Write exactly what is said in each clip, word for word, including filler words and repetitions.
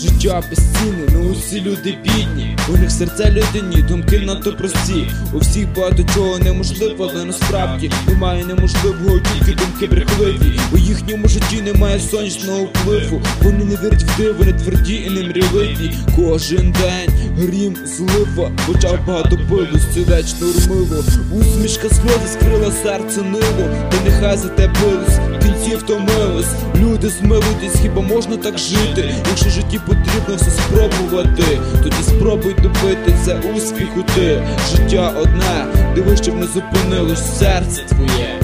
Життя безцінне, ну усі люди бідні, у них серця людині, думки надто прості. У всіх багато чого неможливо, але насправді немає неможливого, тільки думки брехливі. У їхньому житті немає сонячного впливу. Вони не вірять в диво, вони тверді і немрійливі. Кожен день грім, злива, в очах багато пилу, сілечно румило. Усмішка сльози скрила серце нило, та нехай за те билось, в кінці втомилось. Люди змилуйтесь, хіба можна так жити? Якщо в житті потрібно все спробувати, тоді спробуй добитися успіху ти. Життя одне, диви, щоб не зупинилось серце твоє.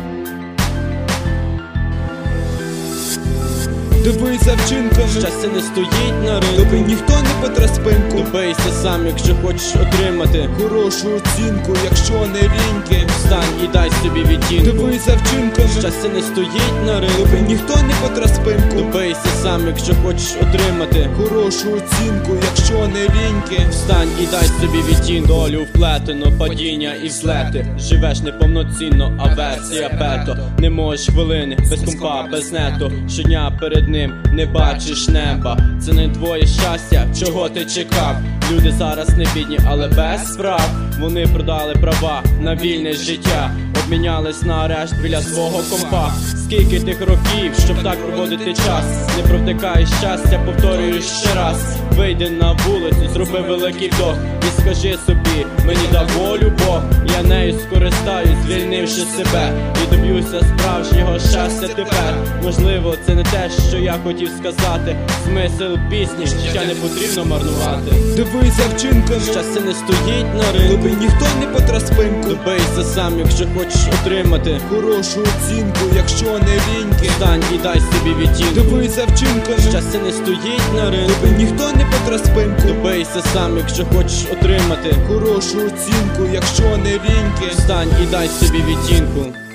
Дивись за вчинками, щастя не стоїть на ринку. Тобі ніхто не потре спинку. Добийся сам, якщо хочеш отримати хорошу оцінку, якщо не ліньки. Встань і дай собі відтінку. Дивись за вчинками, щастя не стоїть на ринку. Тобі ніхто не потре спинку. Добийся сам, якщо хочеш отримати хорошу оцінку, якщо не ліньки. Встань і дай собі відтінку. Долю вплетено, падіння і взлети. Живеш неповноцінно, а версія бето. Не можеш хвилини без компа, без нету. Щодня перед ним не бачиш неба. Це не твоє щастя, чого ти чекав. Люди зараз не бідні, але без справ. Вони продали права на вільне життя, обмінялись на арешт біля свого компа. Скільки тих років, щоб так проводити час? Не провтикаєш щастя, повторюєш ще раз. Вийди на вулицю, зроби великий вдох і скажи собі, мені дав волю Бог. Я нею скористаюсь, звільнивши себе, і доб'юся справжнього щастя тепер. Можливо, це не те, що я хотів сказати. Смисл пісні, життя не потрібно марнувати. Дивись за вчинками, щастя не стоїть на ринку. Тобі ніхто не потре спинку. Добийся сам, якщо хочеш отримати хорошу оцінку, якщо не ліньки. Встань і дай собі відтінку. Дивись за вчинками, щастя не стоїть на ринку. Тобі ніхто не потре спинку. Добийся сам, якщо хочеш отримати хорошу оцінку, якщо не ліньки. Встань і дай собі відтінку.